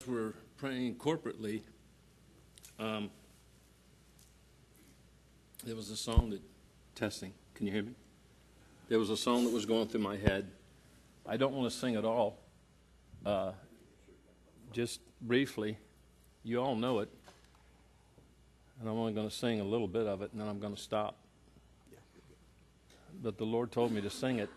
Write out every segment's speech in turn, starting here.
we're praying corporately, there was a song that, testing, can you hear me? There was a song that was going through my head. I don't want to sing it all. Just briefly, you all know it. And I'm only going to sing a little bit of it, and then I'm going to stop. But the Lord told me to sing it.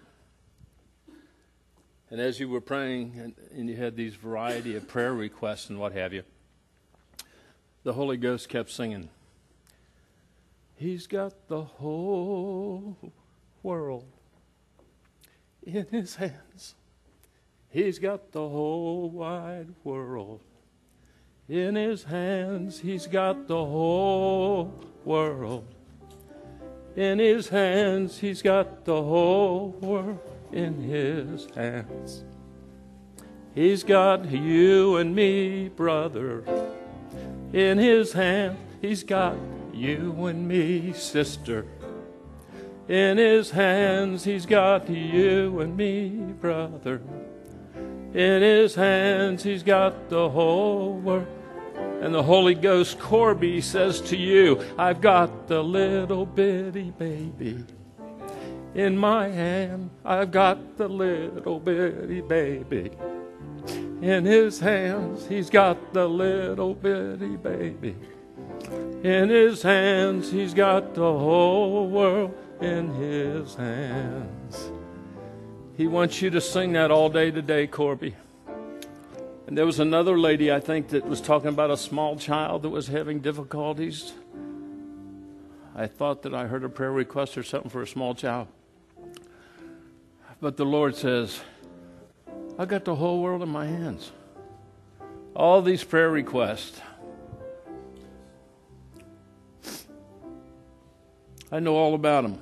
And as you were praying, and you had these variety of prayer requests and what have you, the Holy Ghost kept singing, He's got the whole world in His hands. He's got the whole wide world in His hands. He's got the whole world in His hands. He's got the whole world in His hands. He's got you and me, brother, in His hand. He's got you and me, sister, in His hands. He's got you and me, brother, in His hands. He's got the whole world. And the Holy Ghost, Corby, says to you, I've got the little bitty baby in my hand. I've got the little bitty baby in His hands. He's got the little bitty baby in His hands. He's got the whole world in His hands. He wants you to sing that all day today, Corby. And there was another lady, I think, that was talking about a small child that was having difficulties. I thought that I heard a prayer request or something for a small child. But the Lord says, I got the whole world in my hands. All these prayer requests, I know all about them.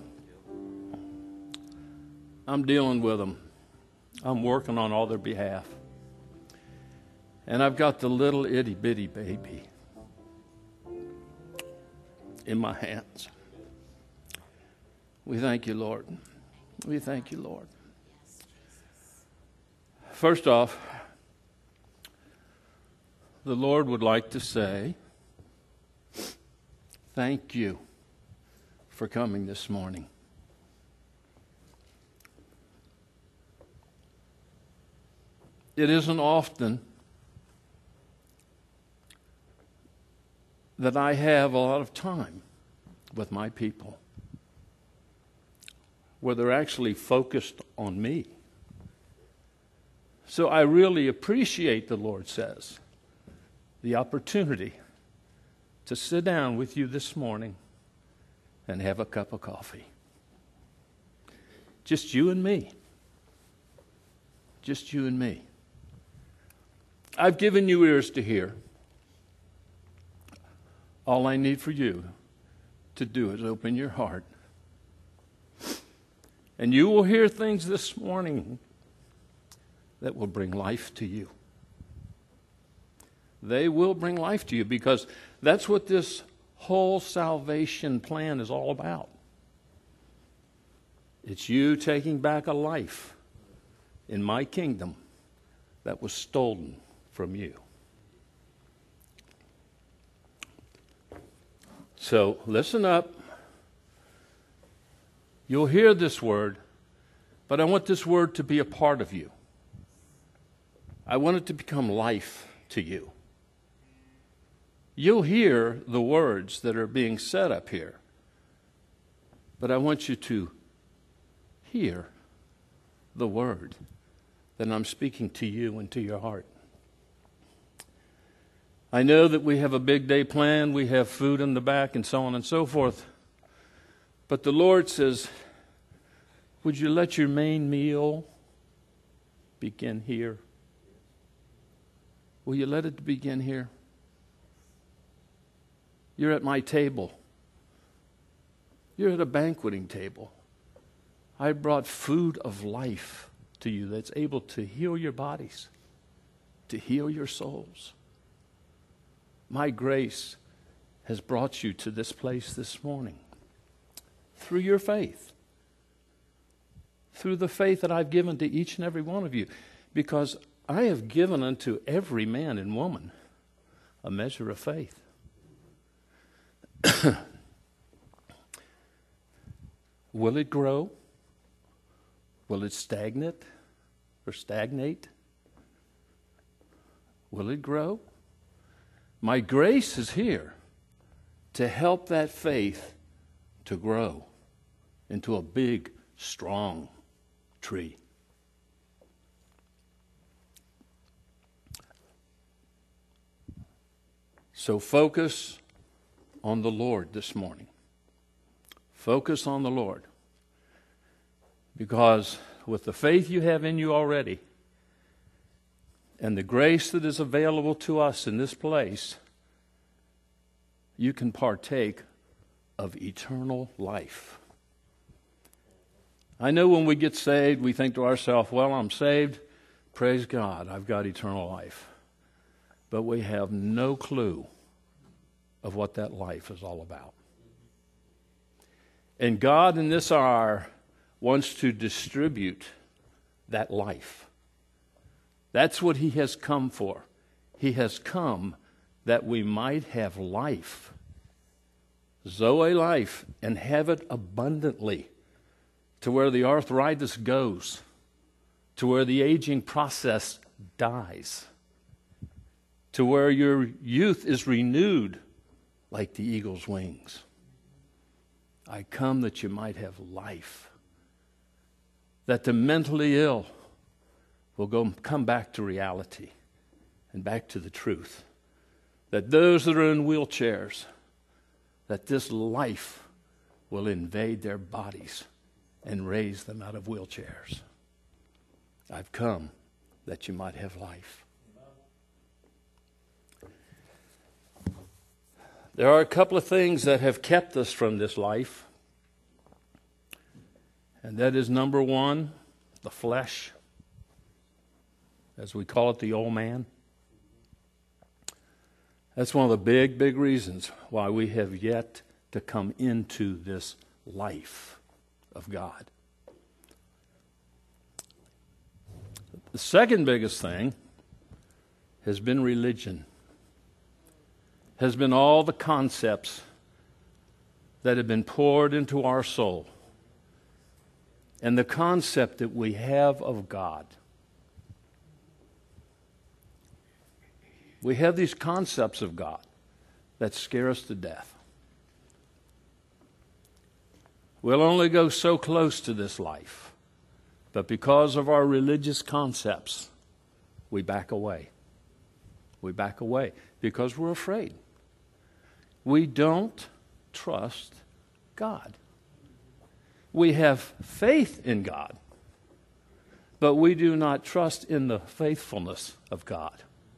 I'm dealing with them. I'm working on all their behalf. And I've got the little itty bitty baby in my hands. We thank you, Lord. We thank you, Lord. First off, the Lord would like to say, thank you for coming this morning. It isn't often that I have a lot of time with my people where they're actually focused on me. So I really appreciate, the Lord says, the opportunity to sit down with you this morning and have a cup of coffee. Just you and me. Just you and me. I've given you ears to hear. All I need for you to do is open your heart. And you will hear things this morning that will bring life to you. They will bring life to you because that's what this whole salvation plan is all about. It's you taking back a life in my kingdom that was stolen from you. So listen up. You'll hear this word, but I want this word to be a part of you. I want it to become life to you. You'll hear the words that are being said up here, but I want you to hear the word that I'm speaking to you and to your heart. I know that we have a big day planned, we have food in the back and so on and so forth, but the Lord says, would you let your main meal begin here? Will you let it begin here? You're at my table. You're at a banqueting table. I brought food of life to you that's able to heal your bodies, to heal your souls. My grace has brought you to this place this morning through your faith, through the faith that I've given to each and every one of you, because I have given unto every man and woman a measure of faith. Will it grow? Will it stagnate? Will it grow? My grace is here to help that faith to grow into a big, strong tree. So focus on the Lord this morning. Focus on the Lord. Because with the faith you have in you already, and the grace that is available to us in this place, you can partake of eternal life. I know when we get saved, we think to ourselves, well, I'm saved, praise God, I've got eternal life. But we have no clue of what that life is all about. And God in this hour wants to distribute that life. That's what He has come for. He has come that we might have life, Zoe life, and have it abundantly, to where the arthritis goes, to where the aging process dies, to where your youth is renewed like the eagle's wings. I come that you might have life, that the mentally ill will come back to reality and back to the truth, that those that are in wheelchairs, that this life will invade their bodies and raise them out of wheelchairs. I've come that you might have life. There are a couple of things that have kept us from this life. And that is, number one, the flesh, as we call it, the old man. That's one of the big, big reasons why we have yet to come into this life of God. The second biggest thing has been religion, has been all the concepts that have been poured into our soul, and the concept that we have of God. We have these concepts of God that scare us to death. We'll only go so close to this life, but because of our religious concepts, we back away. We back away because we're afraid. We don't trust God. We have faith in God, but we do not trust in the faithfulness of God.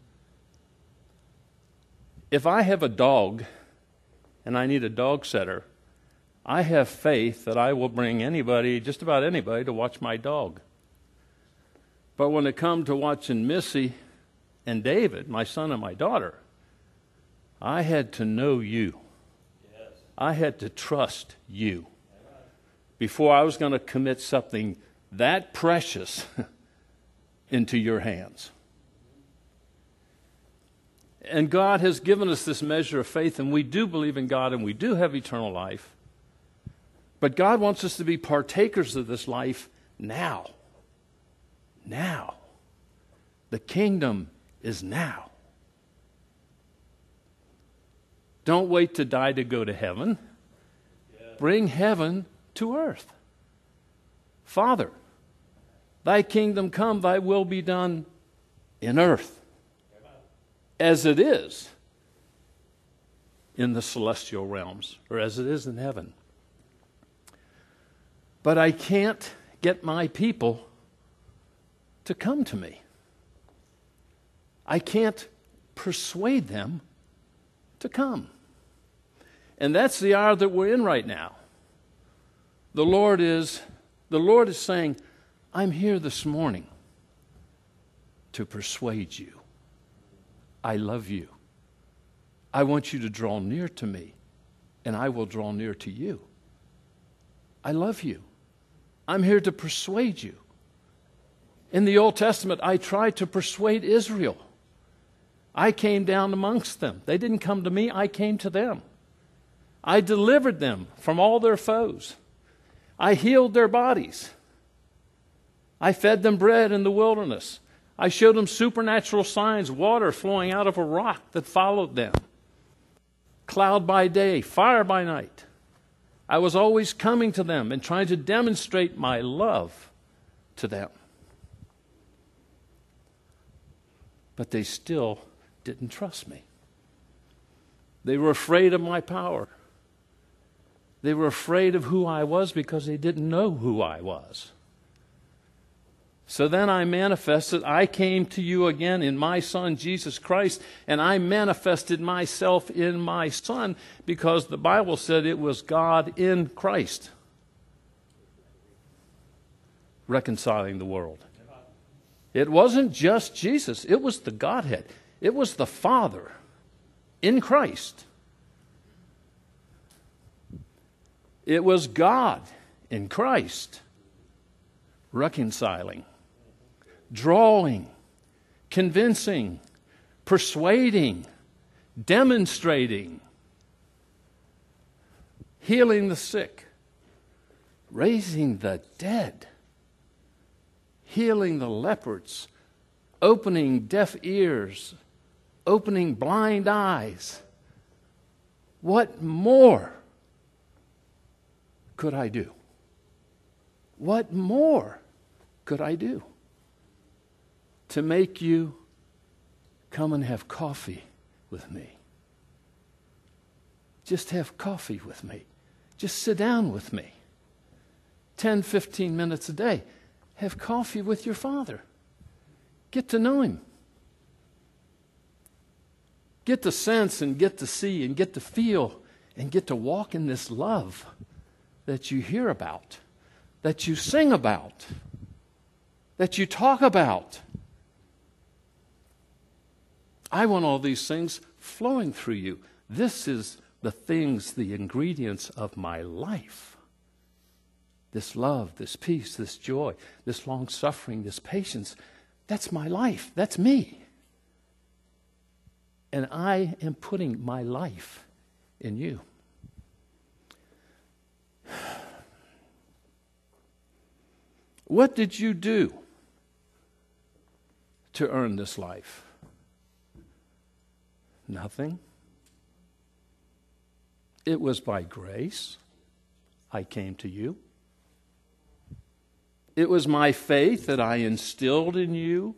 If I have a dog and I need a dog sitter, I have faith that I will bring anybody, just about anybody, to watch my dog. But when it comes to watching Missy and David, my son and my daughter, I had to know you. Yes. I had to trust you before I was going to commit something that precious into your hands. And God has given us this measure of faith, and we do believe in God, and we do have eternal life. But God wants us to be partakers of this life now. Now. The kingdom is now. Don't wait to die to go to heaven. Bring heaven to earth. Father, thy kingdom come, thy will be done in earth as it is in the celestial realms, or as it is in heaven. But I can't get my people to come to me. I can't persuade them to come. And that's the hour that we're in right now. The Lord is saying, I'm here this morning to persuade you. I love you. I want you to draw near to me, and I will draw near to you. I love you. I'm here to persuade you. In the Old Testament, I tried to persuade Israel. I came down amongst them. They didn't come to me, I came to them. I delivered them from all their foes. I healed their bodies. I fed them bread in the wilderness. I showed them supernatural signs, water flowing out of a rock that followed them. Cloud by day, fire by night. I was always coming to them and trying to demonstrate my love to them. But they still didn't trust me. They were afraid of my power. They were afraid of who I was because they didn't know who I was. So then I manifested, I came to you again in my Son, Jesus Christ, and I manifested myself in my Son because the Bible said it was God in Christ reconciling the world. It wasn't just Jesus, it was the Godhead. It was the Father in Christ. It was God in Christ reconciling, drawing, convincing, persuading, demonstrating, healing the sick, raising the dead, healing the lepers, opening deaf ears, opening blind eyes. What more could I do? What more could I do to make you come and have coffee with me? Just have coffee with me. Just sit down with me. 10, 15 minutes a day. Have coffee with your Father. Get to know Him. Get to sense and get to see and get to feel and get to walk in this love that you hear about, that you sing about, that you talk about. I want all these things flowing through you. This is the things, the ingredients of my life. This love, this peace, this joy, this long-suffering, this patience, that's my life. That's me. And I am putting my life in you. What did you do to earn this life? Nothing. It was by grace I came to you. It was my faith that I instilled in you.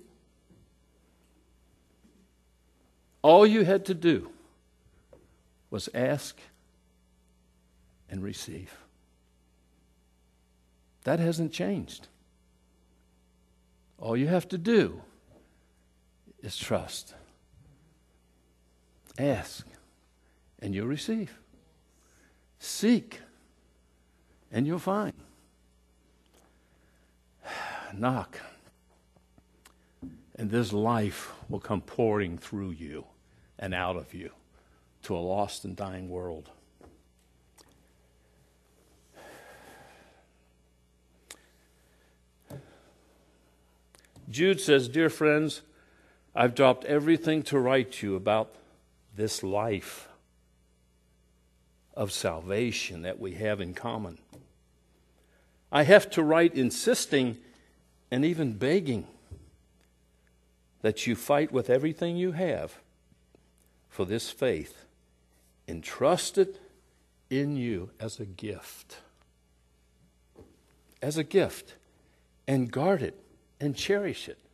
All you had to do was ask and receive. That hasn't changed. All you have to do is trust. Ask, and you'll receive. Seek, and you'll find. Knock, and this life will come pouring through you and out of you to a lost and dying world. Jude says, "Dear friends, I've dropped everything to write to you about this life of salvation that we have in common. I have to write insisting and even begging that you fight with everything you have for this faith, entrusted in you as a gift. As a gift, and guard it and cherish it."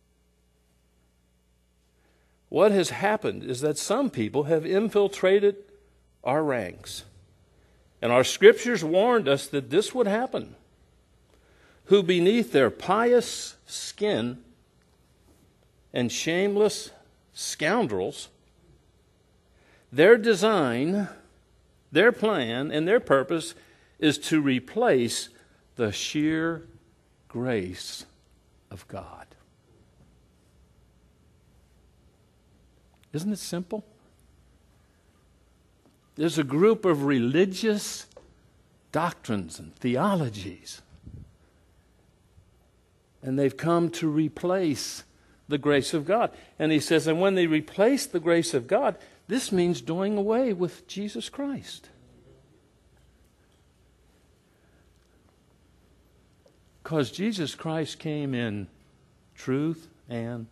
What has happened is that some people have infiltrated our ranks. And our scriptures warned us that this would happen. Who beneath their pious skin and shameless scoundrels, their design, their plan, and their purpose is to replace the sheer grace of God. Isn't it simple? There's a group of religious doctrines and theologies And they've come to replace the grace of God. And he says, and when they replace the grace of God, this means doing away with Jesus Christ. Because Jesus Christ came in truth and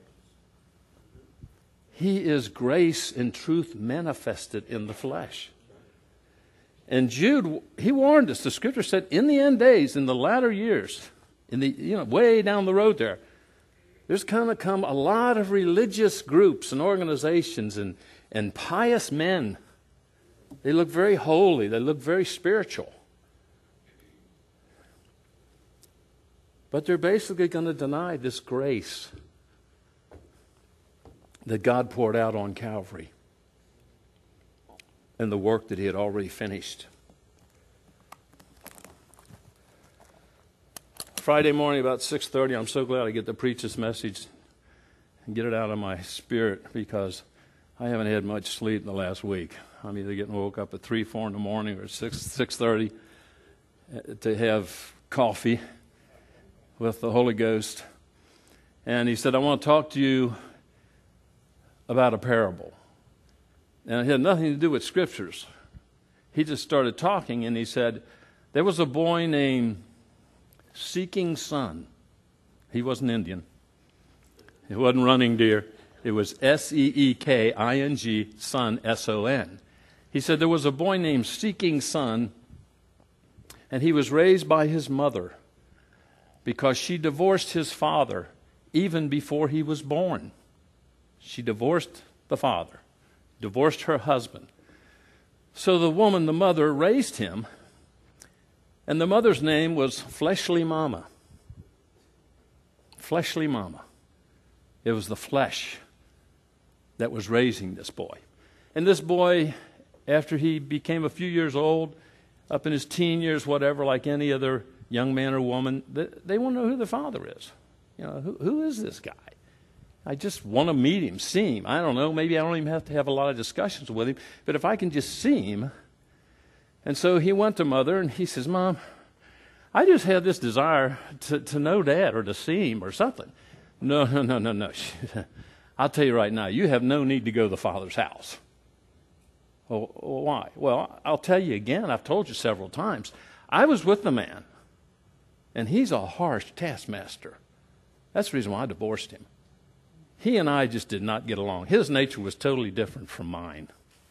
He is grace and truth manifested in the flesh. And Jude, he warned us. The Scripture said, in the end days, in the latter years, way down the road there's going to come a lot of religious groups and organizations and pious men. They look very holy. They look very spiritual. But they're basically going to deny this grace that God poured out on Calvary and the work that He had already finished. Friday morning about 6:30, I'm so glad I get to preach this message and get it out of my spirit, because I haven't had much sleep in the last week. I'm either getting woke up at 3, 4 in the morning or 6:30 to have coffee with the Holy Ghost. And he said, I want to talk to you about a parable. And it had nothing to do with scriptures. He just started talking, and he said, there was a boy named Seeking Son. He wasn't Indian. It wasn't Running Deer. It was Seeking, Son, S-O-N. He said there was a boy named Seeking Son, and he was raised by his mother because she divorced his father even before he was born. She divorced the father, divorced her husband. So the woman, the mother, raised him, and the mother's name was Fleshly Mama. Fleshly Mama. It was the flesh that was raising this boy. And this boy, after he became a few years old, up in his teen years, whatever, like any other young man or woman, they want to know who the father is. Who is this guy? I just want to meet him, see him. I don't know, maybe I don't even have to have a lot of discussions with him, but if I can just see him. And so he went to Mother, and he says, Mom, I just had this desire to know Dad or to see him or something. No. I'll tell you right now, you have no need to go to the Father's house. Well, why? Well, I'll tell you again. I've told you several times. I was with the man, and he's a harsh taskmaster. That's the reason why I divorced him. He and I just did not get along. His nature was totally different from mine.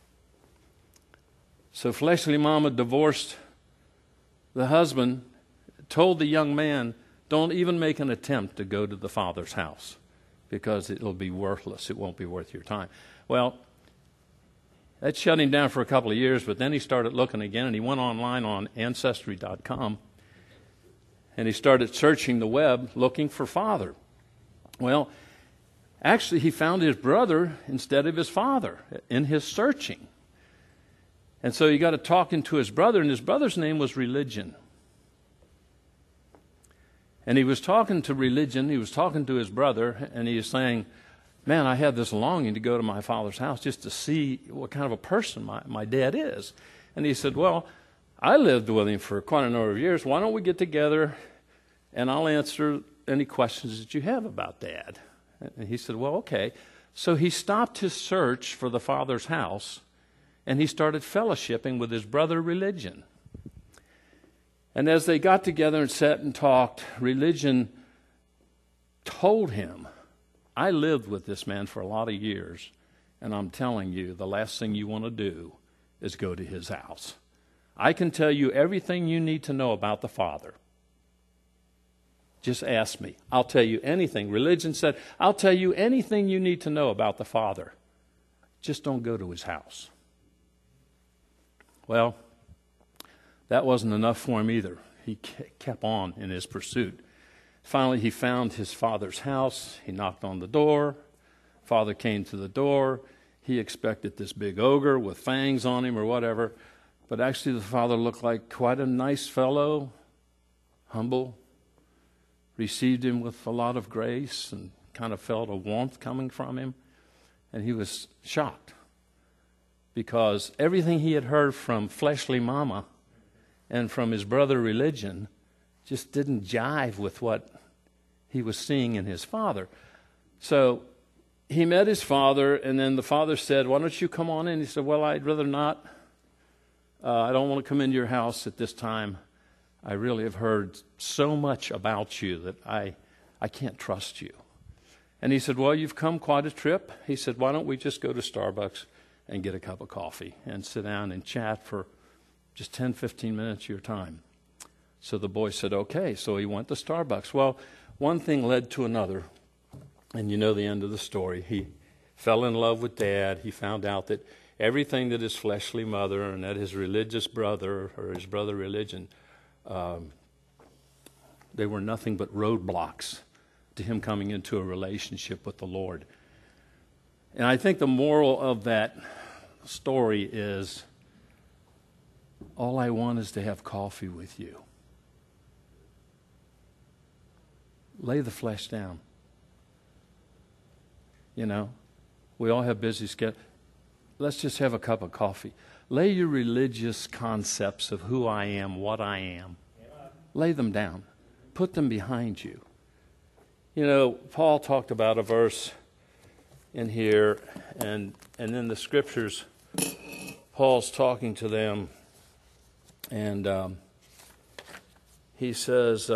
So Fleshly Mama divorced the husband, told the young man, don't even make an attempt to go to the Father's house because it'll be worthless. It won't be worth your time. Well, that shut him down for a couple of years, but then he started looking again, and he went online on Ancestry.com, and he started searching the web looking for father. Well, actually, he found his brother instead of his father in his searching. And so he got to talking to his brother, and his brother's name was Religion. And he was talking to Religion, he was talking to his brother, and he was saying, man, I had this longing to go to my father's house just to see what kind of a person my dad is. And he said, well, I lived with him for quite a number of years. Why don't we get together, and I'll answer any questions that you have about Dad. And he said, well, okay. So he stopped his search for the Father's house, and he started fellowshipping with his brother Religion. And as they got together and sat and talked, Religion told him, I lived with this man for a lot of years, and I'm telling you, the last thing you want to do is go to his house. I can tell you everything you need to know about the Father. Just ask me. I'll tell you anything. Religion said, I'll tell you anything you need to know about the Father. Just don't go to his house. Well, that wasn't enough for him either. He kept on in his pursuit. Finally, he found his father's house. He knocked on the door. Father came to the door. He expected this big ogre with fangs on him or whatever. But actually, the father looked like quite a nice fellow, humble, received him with a lot of grace and kind of felt a warmth coming from him. And he was shocked because everything he had heard from Fleshly Mama and from his brother Religion just didn't jive with what he was seeing in his father. So he met his father, and then the father said, why don't you come on in? He said, well, I'd rather not. I don't want to come into your house at this time. I really have heard so much about you that I can't trust you. And he said, well, you've come quite a trip. He said, why don't we just go to Starbucks and get a cup of coffee and sit down and chat for just 10, 15 minutes of your time. So the boy said, okay. So he went to Starbucks. Well, one thing led to another, and you know the end of the story. He fell in love with Dad. He found out that everything that his fleshly mother and that his religious brother or his brother religion, they were nothing but roadblocks to him coming into a relationship with the Lord. And I think the moral of that story is, all I want is to have coffee with you. Lay the flesh down. You know, we all have busy schedules. Let's just have a cup of coffee. Lay your religious concepts of who I am, what I am. Lay them down. Put them behind you. You know, Paul talked about a verse in here, and in the scriptures, Paul's talking to them, and he says,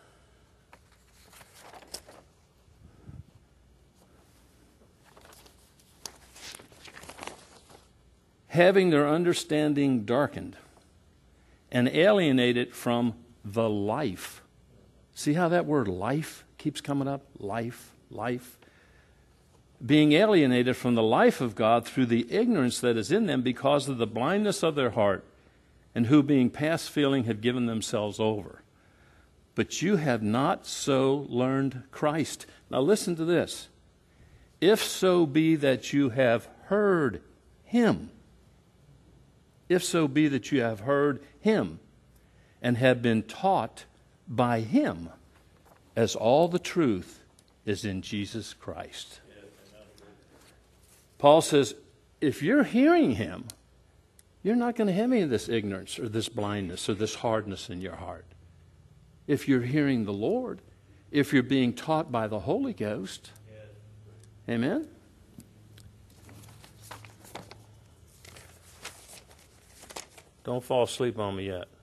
having their understanding darkened and alienated from the life. See how that word life keeps coming up? Life, life. Being alienated from the life of God through the ignorance that is in them because of the blindness of their heart, and who being past feeling have given themselves over. But you have not so learned Christ. Now listen to this. If so be that you have heard him, if so be that you have heard him and have been taught by him, as all the truth is in Jesus Christ. Paul says, if you're hearing him, you're not going to have any of this ignorance or this blindness or this hardness in your heart. If you're hearing the Lord, if you're being taught by the Holy Ghost, amen? Don't fall asleep on me yet.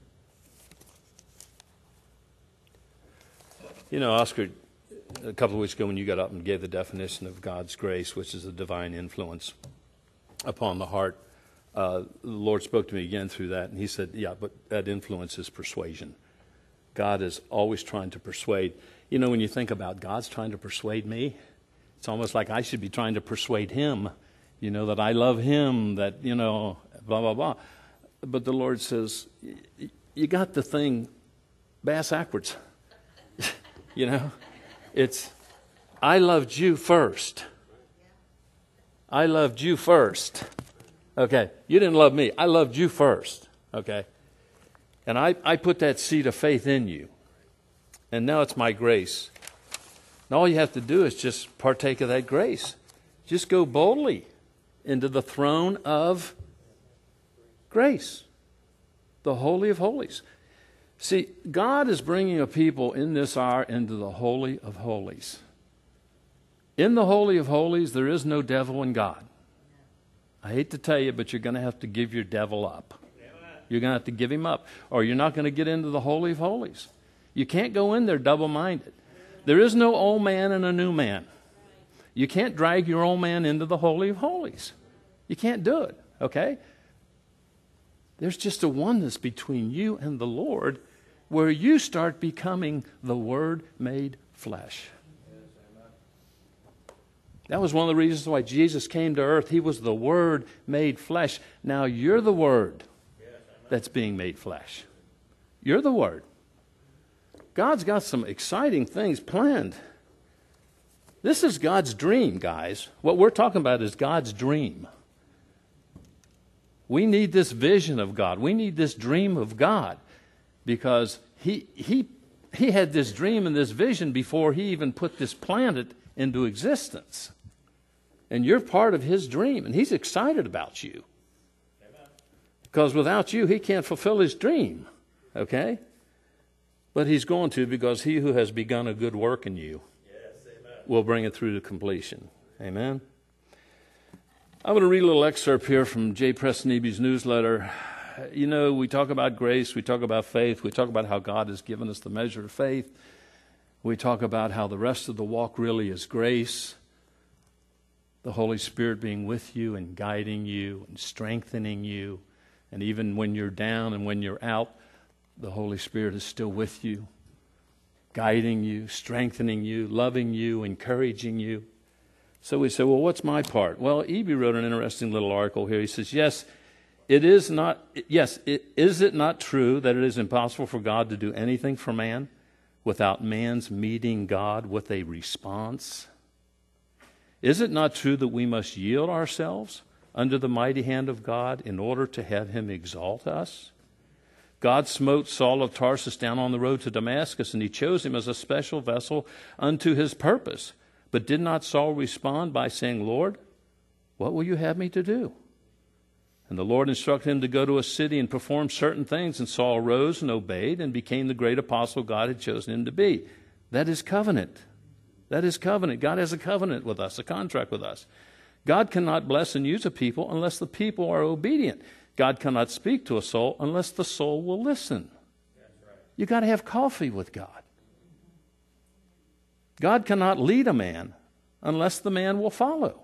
You know, Oscar, a couple of weeks ago when you got up and gave the definition of God's grace, which is a divine influence upon the heart, the Lord spoke to me again through that, and he said, yeah, but that influence is persuasion. God is always trying to persuade. You know, when you think about God's trying to persuade me, it's almost like I should be trying to persuade him, you know, that I love him, that, you know, blah, blah, blah. But the Lord says, you got the thing bass backwards. You know, it's, I loved you first. I loved you first. Okay, you didn't love me. I loved you first. Okay, and I put that seed of faith in you. And now it's my grace. And all you have to do is just partake of that grace. Just go boldly into the throne of grace, the Holy of Holies. See, God is bringing a people in this hour into the Holy of Holies. In the Holy of Holies, there is no devil in God. I hate to tell you, but you're going to have to give your devil up. You're going to have to give him up, or you're not going to get into the Holy of Holies. You can't go in there double-minded. There is no old man and a new man. You can't drag your old man into the Holy of Holies. You can't do it, okay? There's just a oneness between you and the Lord where you start becoming the Word made flesh. That was one of the reasons why Jesus came to earth. He was the Word made flesh. Now you're the Word that's being made flesh. You're the Word. God's got some exciting things planned. This is God's dream, guys. What we're talking about is God's dream. We need this vision of God. We need this dream of God, because he had this dream and this vision before he even put this planet into existence. And you're part of his dream, and he's excited about you. Because without you, he can't fulfill his dream. Okay? But he's going to, because he who has begun a good work in you will bring it through to completion. Amen? I'm going to read a little excerpt here from J. Preston Eby's newsletter. You know, we talk about grace, we talk about faith, we talk about how God has given us the measure of faith. We talk about how the rest of the walk really is grace, the Holy Spirit being with you and guiding you and strengthening you. And even when you're down and when you're out, the Holy Spirit is still with you, guiding you, strengthening you, loving you, encouraging you. So we say, well, what's my part? Well, Eby wrote an interesting little article here. He says, is it not true that it is impossible for God to do anything for man without man's meeting God with a response? Is it not true that we must yield ourselves under the mighty hand of God in order to have him exalt us? God smote Saul of Tarsus down on the road to Damascus, and he chose him as a special vessel unto his purpose. But did not Saul respond by saying, Lord, what will you have me to do? And the Lord instructed him to go to a city and perform certain things, and Saul arose and obeyed and became the great apostle God had chosen him to be. That is covenant. That is covenant. God has a covenant with us, a contract with us. God cannot bless and use a people unless the people are obedient. God cannot speak to a soul unless the soul will listen. That's right. You got to have coffee with God. God cannot lead a man unless the man will follow.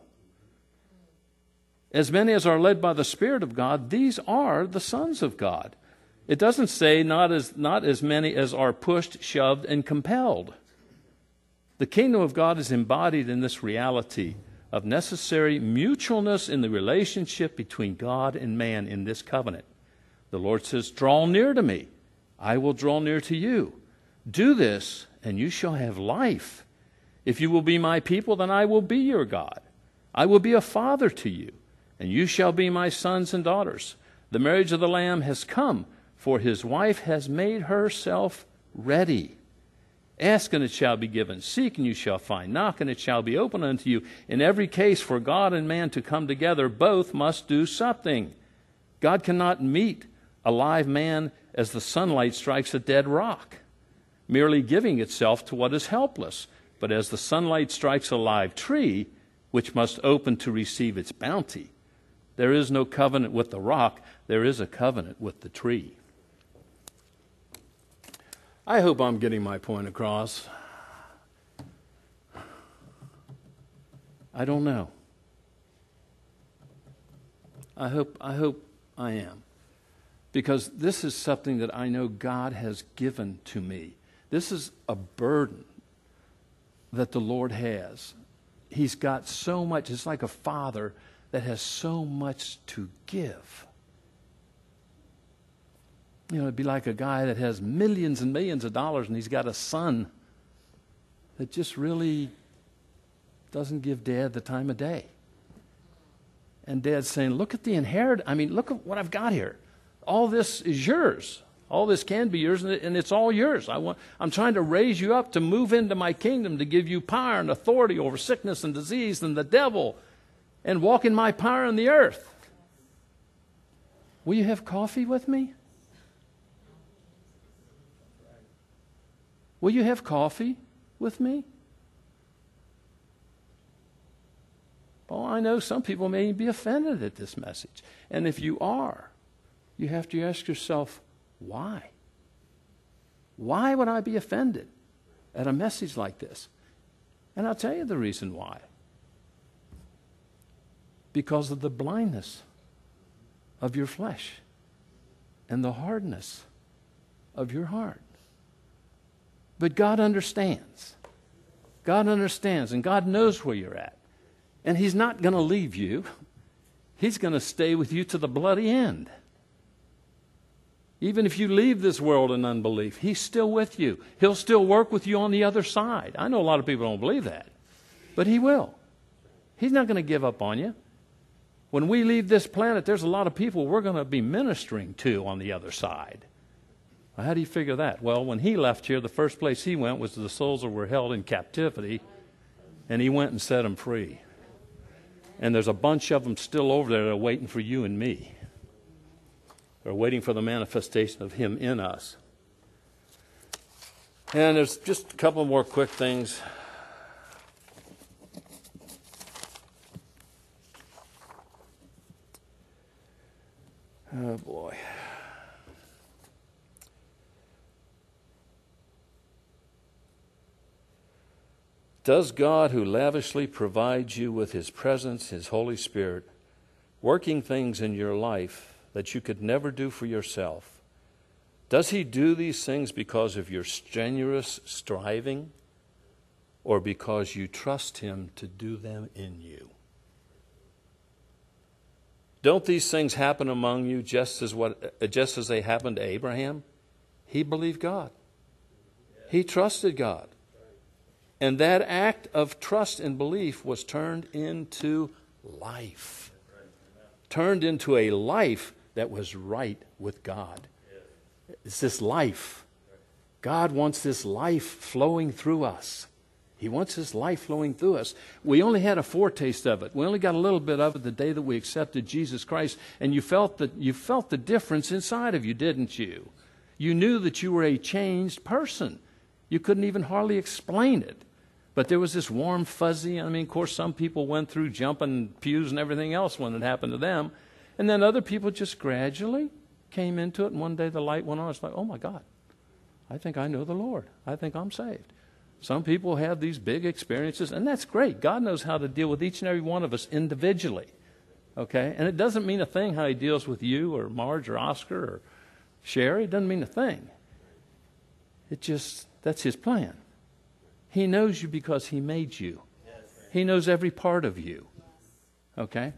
As many as are led by the Spirit of God, these are the sons of God. It doesn't say not as many as are pushed, shoved, and compelled. The kingdom of God is embodied in this reality of necessary mutualness in the relationship between God and man in this covenant. The Lord says, draw near to me. I will draw near to you. Do this, and you shall have life. If you will be my people, then I will be your God. I will be a father to you, and you shall be my sons and daughters. The marriage of the Lamb has come, for his wife has made herself ready. Ask, and it shall be given. Seek, and you shall find. Knock, and it shall be opened unto you. In every case, for God and man to come together, both must do something. God cannot meet a live man as the sunlight strikes a dead rock, merely giving itself to what is helpless. But as the sunlight strikes a live tree, which must open to receive its bounty, there is no covenant with the rock. There is a covenant with the tree. I hope I'm getting my point across. I don't know. I hope I am. Because this is something that I know God has given to me. This is a burden that the Lord has. He's got so much. It's like a father that has so much to give. You know, it'd be like a guy that has millions and millions of dollars and he's got a son that just really doesn't give Dad the time of day. And Dad's saying, look at the inheritance. I mean, look at what I've got here. All this is yours. All this can be yours, and it's all yours. I'm trying to raise you up to move into my kingdom, to give you power and authority over sickness and disease and the devil, and walk in my power on the earth. Will you have coffee with me? Will you have coffee with me? Well, I know some people may be offended at this message. And if you are, you have to ask yourself, why? Why would I be offended at a message like this? And I'll tell you the reason why. Because of the blindness of your flesh and the hardness of your heart. But God understands. God understands, and God knows where you're at. And He's not going to leave you. He's going to stay with you to the bloody end. Even if you leave this world in unbelief, He's still with you. He'll still work with you on the other side. I know a lot of people don't believe that, but He will. He's not going to give up on you. When we leave this planet, there's a lot of people we're going to be ministering to on the other side. How do you figure that? Well, when He left here, the first place He went was to the souls that were held in captivity, and He went and set them free. And there's a bunch of them still over there that are waiting for you and me. They're waiting for the manifestation of Him in us. And there's just a couple more quick things. Oh, boy. Does God, who lavishly provides you with His presence, His Holy Spirit, working things in your life that you could never do for yourself, does He do these things because of your strenuous striving or because you trust Him to do them in you? Don't these things happen among you just as they happened to Abraham? He believed God. He trusted God. And that act of trust and belief was turned into life. Turned into a life that was right with God. It's this life. God wants this life flowing through us. He wants this life flowing through us. We only had a foretaste of it. We only got a little bit of it the day that we accepted Jesus Christ, and you felt the difference inside of you, didn't you? You knew that you were a changed person. You couldn't even hardly explain it. But there was this warm, fuzzy, of course, some people went through jumping pews and everything else when it happened to them. And then other people just gradually came into it, and one day the light went on. It's like, oh my God, I think I know the Lord. I think I'm saved. Some people have these big experiences, and that's great. God knows how to deal with each and every one of us individually. Okay? And it doesn't mean a thing how He deals with you or Marge or Oscar or Sherry. It doesn't mean a thing. That's His plan. He knows you because He made you. He knows every part of you. Okay?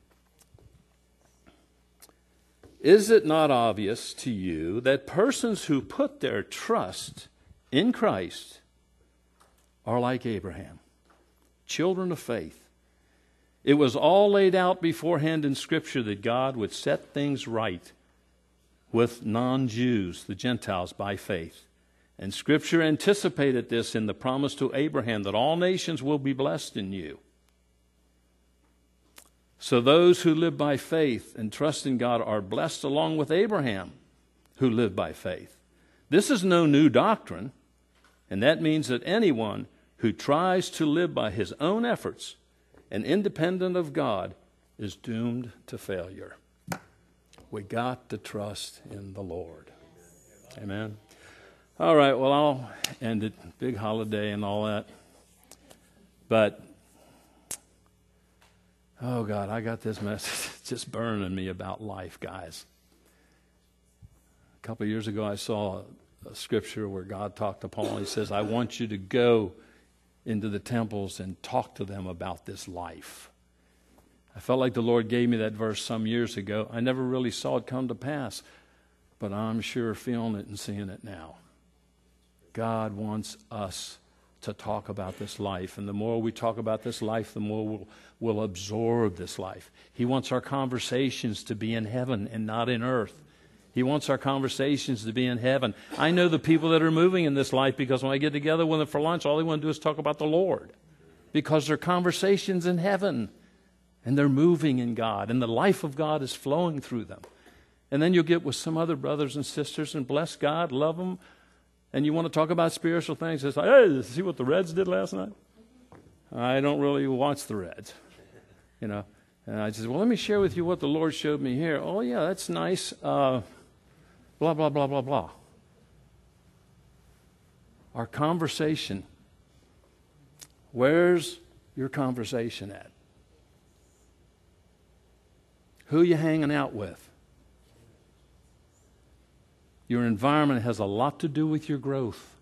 Is it not obvious to you that persons who put their trust in Christ are like Abraham, children of faith? It was all laid out beforehand in Scripture that God would set things right with non-Jews, the Gentiles, by faith. And Scripture anticipated this in the promise to Abraham that all nations will be blessed in you. So those who live by faith and trust in God are blessed along with Abraham, who lived by faith. This is no new doctrine, and that means that anyone who tries to live by his own efforts and independent of God is doomed to failure. We got to trust in the Lord. Amen. All right, well, I'll end it. Big holiday and all that. But, oh God, I got this message just burning me about life, guys. A couple of years ago, I saw a scripture where God talked to Paul. He says, I want you to go into the temples and talk to them about this life. I felt like the Lord gave me that verse some years ago. I never really saw it come to pass, but I'm sure feeling it and seeing it now. God wants us to talk about this life, and the more we talk about this life, the more we'll absorb this life. He wants our conversations to be in heaven and not in earth. He wants our conversations to be in heaven. I know the people that are moving in this life because when I get together with them for lunch, all they want to do is talk about the Lord because their conversations in heaven and they're moving in God and the life of God is flowing through them. And then you'll get with some other brothers and sisters and bless God, love them, and you want to talk about spiritual things. It's like, hey, see what the Reds did last night? I don't really watch the Reds, you know. And I said, well, let me share with you what the Lord showed me here. Oh, yeah, that's nice. Blah, blah, blah, blah, blah. Our conversation, where's your conversation at? Who are you hanging out with? Your environment has a lot to do with your growth.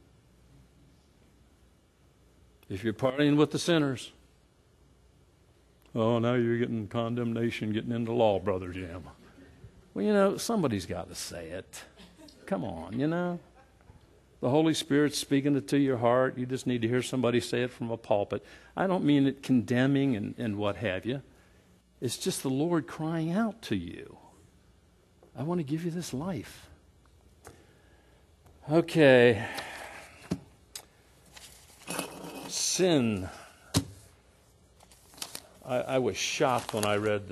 If you're partying with the sinners, oh, now you're getting condemnation, getting into law, Brother Jim. Well, you know, somebody's got to say it. Come on, you know. The Holy Spirit's speaking it to your heart. You just need to hear somebody say it from a pulpit. I don't mean it condemning and what have you. It's just the Lord crying out to you. I want to give you this life. Okay. Sin. I was shocked when I read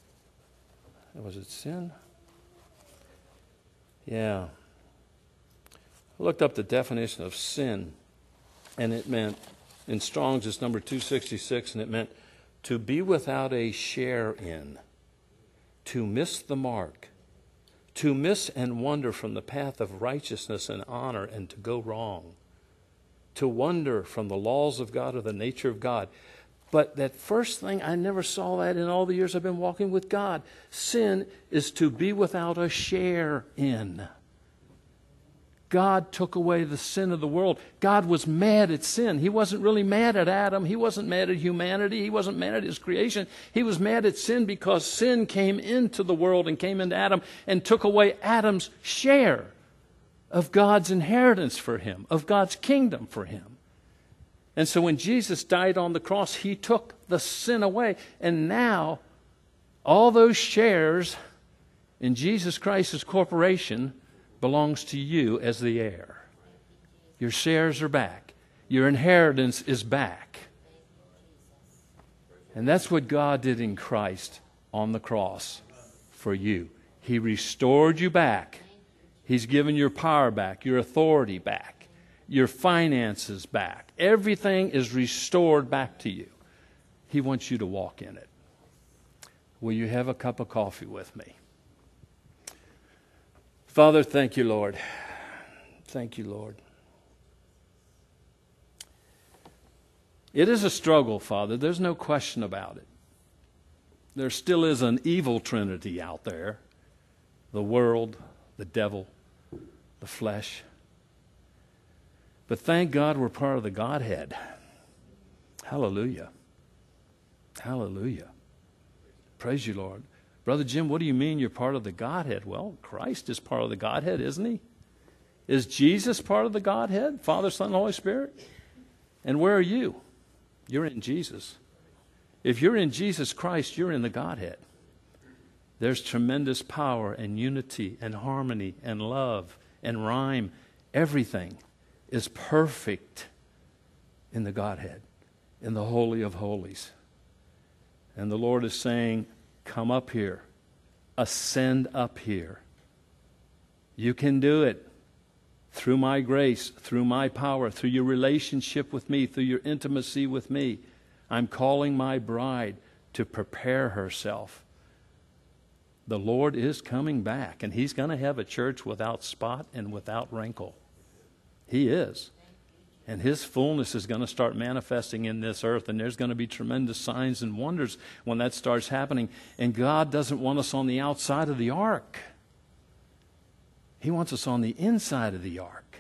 was it sin? Yeah. I looked up the definition of sin, and it meant, in Strong's it's number 266, and it meant to be without a share in, to miss the mark, to miss and wander from the path of righteousness and honor and to go wrong, to wander from the laws of God or the nature of God. But that first thing, I never saw that in all the years I've been walking with God. Sin is to be without a share in. God took away the sin of the world. God was mad at sin. He wasn't really mad at Adam. He wasn't mad at humanity. He wasn't mad at his creation. He was mad at sin because sin came into the world and came into Adam and took away Adam's share of God's inheritance for him, of God's kingdom for him. And so when Jesus died on the cross, he took the sin away. And now all those shares in Jesus Christ's corporation belongs to you as the heir. Your shares are back. Your inheritance is back. And that's what God did in Christ on the cross for you. He restored you back. He's given your power back, your authority back, your finances back. Everything is restored back to you. He wants you to walk in it. Will you have a cup of coffee with me? Father, thank you, Lord. Thank you, Lord. It is a struggle, Father. There's no question about it. There still is an evil trinity out there. The world, the devil, the flesh. But thank God we're part of the Godhead. Hallelujah. Hallelujah. Praise you, Lord. Brother Jim, what do you mean you're part of the Godhead? Well, Christ is part of the Godhead, isn't he? Is Jesus part of the Godhead? Father, Son, and Holy Spirit? And where are you? You're in Jesus. If you're in Jesus Christ, you're in the Godhead. There's tremendous power and unity and harmony and love and rhyme. Everything is perfect in the Godhead, in the Holy of Holies. And the Lord is saying, come up here. Ascend up here. You can do it through my grace, through my power, through your relationship with me, through your intimacy with me. I'm calling my bride to prepare herself. The Lord is coming back, and he's going to have a church without spot and without wrinkle. He is. And his fullness is going to start manifesting in this earth, and there's going to be tremendous signs and wonders when that starts happening. And God doesn't want us on the outside of the ark. He wants us on the inside of the ark.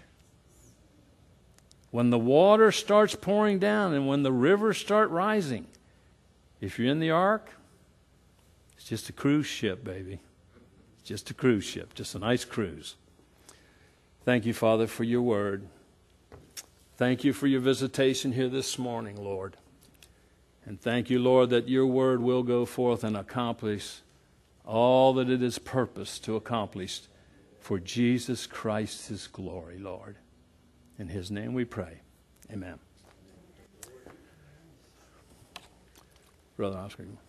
When the water starts pouring down and when the rivers start rising, if you're in the ark, it's just a cruise ship, baby. It's just a cruise ship, just a nice cruise. Thank you, Father, for your word. Thank you for your visitation here this morning, Lord. And thank you, Lord, that your word will go forth and accomplish all that it is purposed to accomplish for Jesus Christ's glory, Lord. In his name we pray. Amen. Brother Oscar.